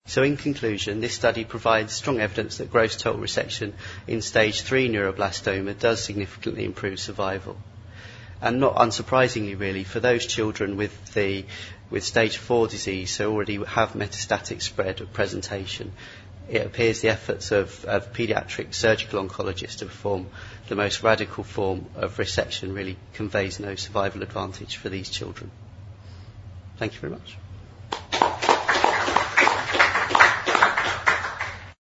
So in conclusion, this study provides strong evidence that gross total resection in stage 3 neuroblastoma does significantly improve survival. And not unsurprisingly really, for those children with stage 4 disease, so already have metastatic spread of presentation, it appears the efforts of paediatric surgical oncologists to perform the most radical form of resection really conveys no survival advantage for these children. Thank you very much.